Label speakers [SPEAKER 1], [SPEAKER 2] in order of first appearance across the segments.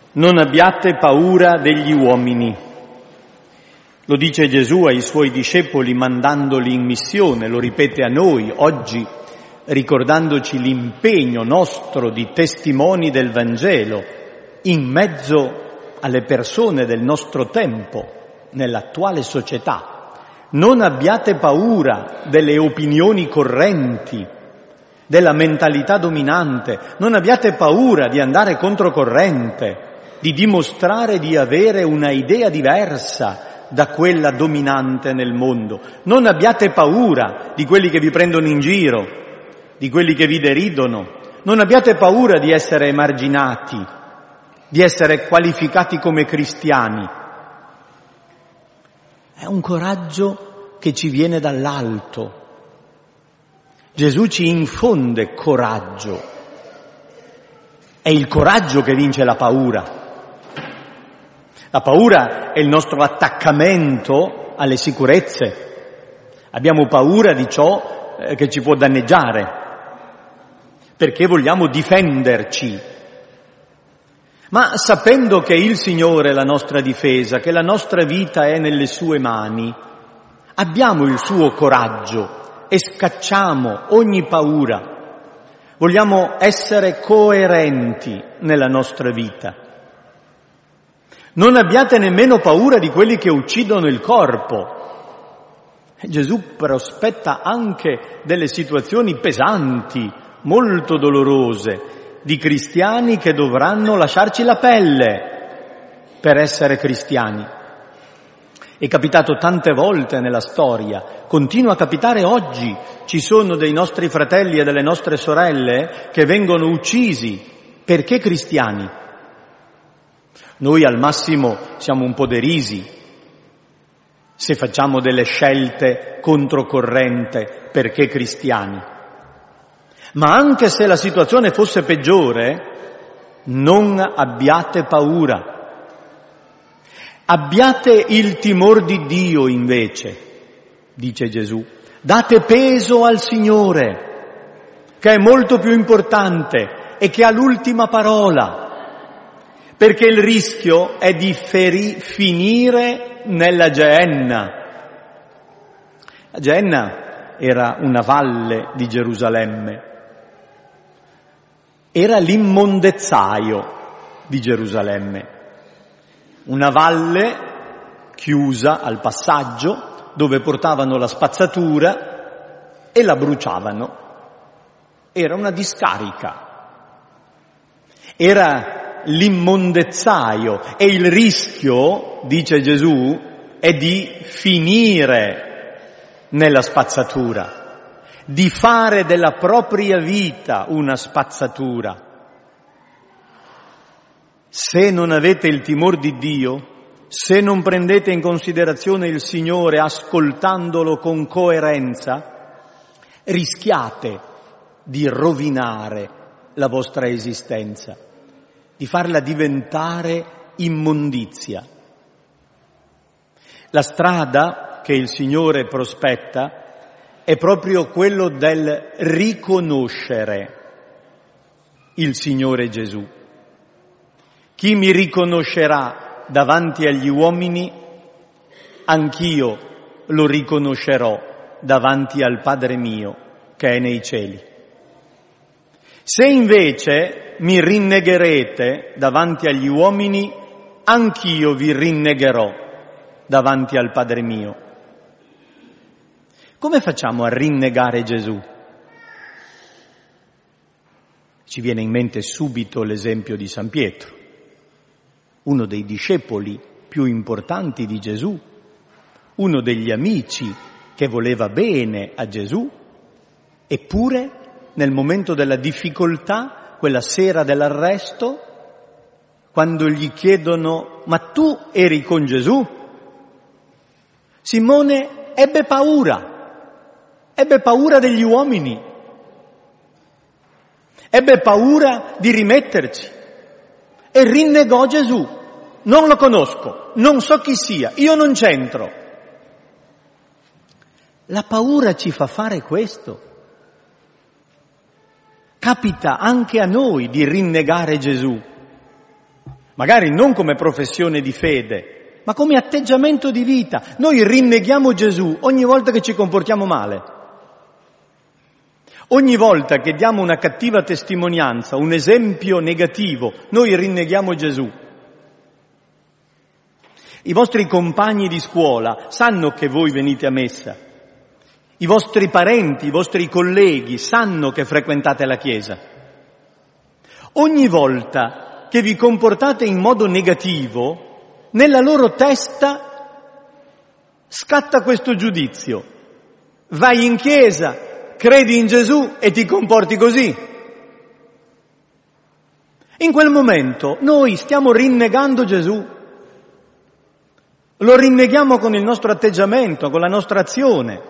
[SPEAKER 1] Non abbiate paura degli uomini. Lo dice Gesù ai suoi discepoli mandandoli in missione, lo ripete a noi oggi, ricordandoci l'impegno nostro di testimoni del Vangelo in mezzo alle persone del nostro tempo, nell'attuale società. Non abbiate paura delle opinioni correnti, della mentalità dominante, non abbiate paura di andare controcorrente, di dimostrare di avere una idea diversa da quella dominante nel mondo. Non abbiate paura di quelli che vi prendono in giro, di quelli che vi deridono. Non abbiate paura di essere emarginati, di essere qualificati come cristiani. È un coraggio che ci viene dall'alto. Gesù ci infonde coraggio. È il coraggio che vince la paura. La paura è il nostro attaccamento alle sicurezze. Abbiamo paura di ciò che ci può danneggiare, perché vogliamo difenderci. Ma sapendo che il Signore è la nostra difesa, che la nostra vita è nelle sue mani, abbiamo il suo coraggio e scacciamo ogni paura. Vogliamo essere coerenti nella nostra vita. Non abbiate nemmeno paura di quelli che uccidono il corpo. Gesù prospetta anche delle situazioni pesanti, molto dolorose, di cristiani che dovranno lasciarci la pelle per essere cristiani. È capitato tante volte nella storia, continua a capitare oggi. Ci sono dei nostri fratelli e delle nostre sorelle che vengono uccisi perché cristiani. Noi al massimo siamo un po' derisi se facciamo delle scelte controcorrente perché cristiani. Ma anche se la situazione fosse peggiore, non abbiate paura. Abbiate il timor di Dio invece, dice Gesù. Date peso al Signore, che è molto più importante e che ha l'ultima parola. Perché il rischio è di finire nella Geenna. La Geenna era una valle di Gerusalemme, era l'immondezzaio di Gerusalemme, una valle chiusa al passaggio dove portavano la spazzatura e la bruciavano. Era una discarica, era l'immondezzaio e il rischio, dice Gesù, è di finire nella spazzatura, di fare della propria vita una spazzatura. Se non avete il timore di Dio, se non prendete in considerazione il Signore ascoltandolo con coerenza, rischiate di rovinare la vostra esistenza, di farla diventare immondizia. La strada che il Signore prospetta è proprio quello del riconoscere il Signore Gesù. Chi mi riconoscerà davanti agli uomini, anch'io lo riconoscerò davanti al Padre mio che è nei cieli. Se invece mi rinnegherete davanti agli uomini, anch'io vi rinnegherò davanti al Padre mio. Come facciamo a rinnegare Gesù? Ci viene in mente subito l'esempio di San Pietro, uno dei discepoli più importanti di Gesù, uno degli amici che voleva bene a Gesù, eppure nel momento della difficoltà, quella sera dell'arresto, quando gli chiedono: ma tu eri con Gesù? Simone ebbe paura degli uomini, ebbe paura di rimetterci e rinnegò Gesù. Non lo conosco, non so chi sia, io non c'entro. La paura ci fa fare questo. Capita anche a noi di rinnegare Gesù, magari non come professione di fede, ma come atteggiamento di vita. Noi rinneghiamo Gesù ogni volta che ci comportiamo male. Ogni volta che diamo una cattiva testimonianza, un esempio negativo, noi rinneghiamo Gesù. I vostri compagni di scuola sanno che voi venite a messa. I vostri parenti, i vostri colleghi sanno che frequentate la Chiesa. Ogni volta che vi comportate in modo negativo, nella loro testa scatta questo giudizio. Vai in chiesa, credi in Gesù e ti comporti così. In quel momento noi stiamo rinnegando Gesù. Lo rinneghiamo con il nostro atteggiamento, con la nostra azione,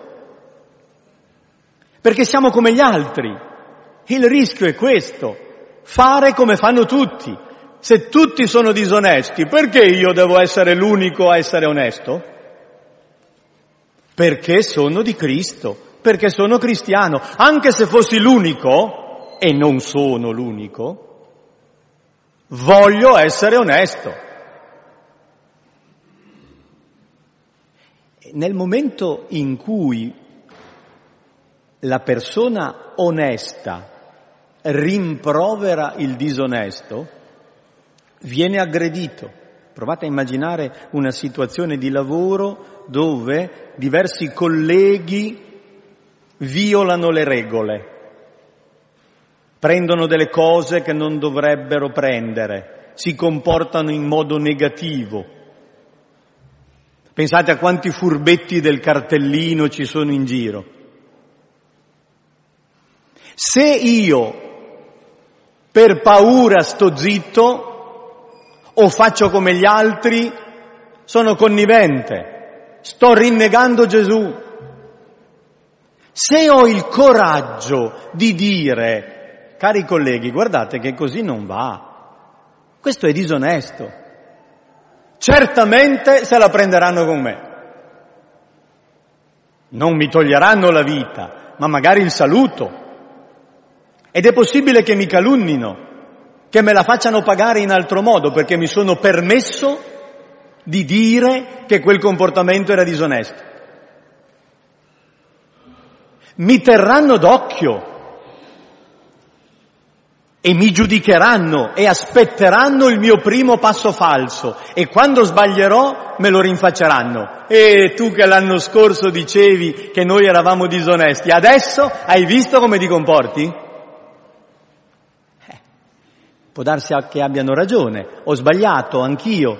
[SPEAKER 1] perché siamo come gli altri. Il rischio è questo, fare come fanno tutti. Se tutti sono disonesti, perché io devo essere l'unico a essere onesto? Perché sono di Cristo, perché sono cristiano. Anche se fossi l'unico, e non sono l'unico, voglio essere onesto. Nel momento in cui la persona onesta rimprovera il disonesto, viene aggredito. Provate a immaginare una situazione di lavoro dove diversi colleghi violano le regole, prendono delle cose che non dovrebbero prendere, si comportano in modo negativo. Pensate a quanti furbetti del cartellino ci sono in giro. Se io per paura sto zitto o faccio come gli altri, sono connivente, sto rinnegando Gesù. Se ho il coraggio di dire, cari colleghi, guardate che così non va, questo è disonesto, certamente se la prenderanno con me. Non mi toglieranno la vita, ma magari il saluto. Ed è possibile che mi calunnino, che me la facciano pagare in altro modo, perché mi sono permesso di dire che quel comportamento era disonesto. Mi terranno d'occhio e mi giudicheranno e aspetteranno il mio primo passo falso e quando sbaglierò me lo rinfacceranno. E tu che l'anno scorso dicevi che noi eravamo disonesti, adesso hai visto come ti comporti? Può darsi che abbiano ragione, ho sbagliato anch'io.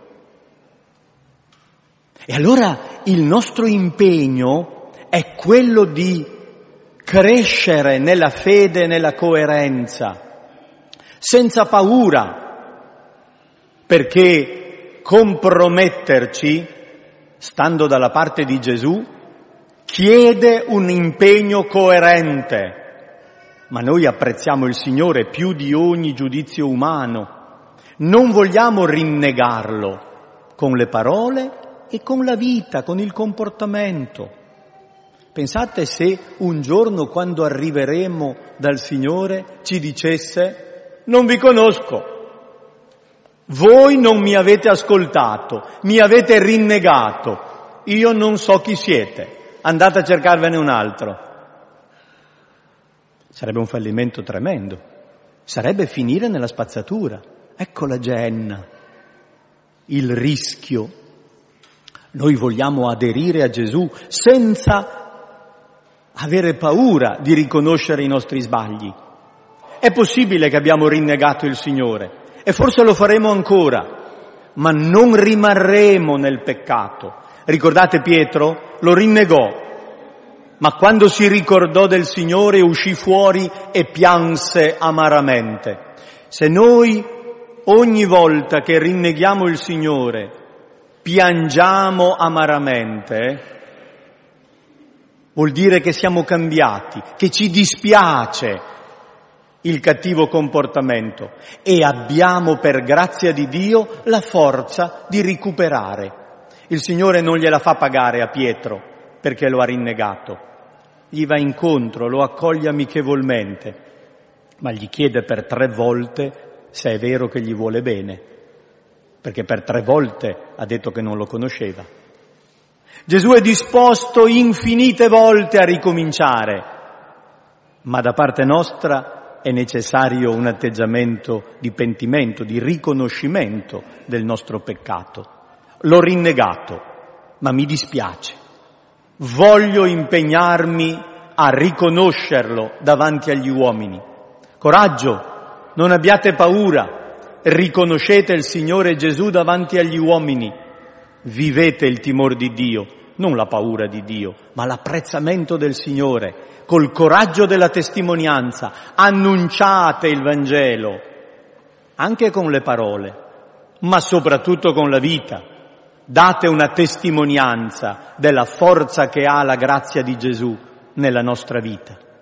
[SPEAKER 1] E allora il nostro impegno è quello di crescere nella fede e nella coerenza, senza paura, perché comprometterci, stando dalla parte di Gesù, chiede un impegno coerente. Ma noi apprezziamo il Signore più di ogni giudizio umano. Non vogliamo rinnegarlo con le parole e con la vita, con il comportamento. Pensate se un giorno, quando arriveremo dal Signore, ci dicesse: non vi conosco, voi non mi avete ascoltato, mi avete rinnegato, io non so chi siete, andate a cercarvene un altro. Sarebbe un fallimento tremendo, sarebbe finire nella spazzatura. Ecco la genna, il rischio. Noi vogliamo aderire a Gesù senza avere paura di riconoscere i nostri sbagli. È possibile che abbiamo rinnegato il Signore e forse lo faremo ancora, ma non rimarremo nel peccato. Ricordate Pietro? Lo rinnegò, ma quando si ricordò del Signore uscì fuori e pianse amaramente. Se noi ogni volta che rinneghiamo il Signore piangiamo amaramente, vuol dire che siamo cambiati, che ci dispiace il cattivo comportamento e abbiamo, per grazia di Dio, la forza di recuperare. Il Signore non gliela fa pagare a Pietro perché lo ha rinnegato. Gli va incontro, lo accoglie amichevolmente, ma gli chiede per 3 volte se è vero che gli vuole bene. perché per 3 volte ha detto che non lo conosceva. Gesù è disposto infinite volte a ricominciare, ma da parte nostra è necessario un atteggiamento di pentimento, di riconoscimento del nostro peccato. L'ho rinnegato, ma mi dispiace. Voglio impegnarmi a riconoscerlo davanti agli uomini. Coraggio, non abbiate paura, riconoscete il Signore Gesù davanti agli uomini. Vivete il timore di Dio, non la paura di Dio, ma l'apprezzamento del Signore. Col coraggio della testimonianza, annunciate il Vangelo, anche con le parole, ma soprattutto con la vita. Date una testimonianza della forza che ha la grazia di Gesù nella nostra vita.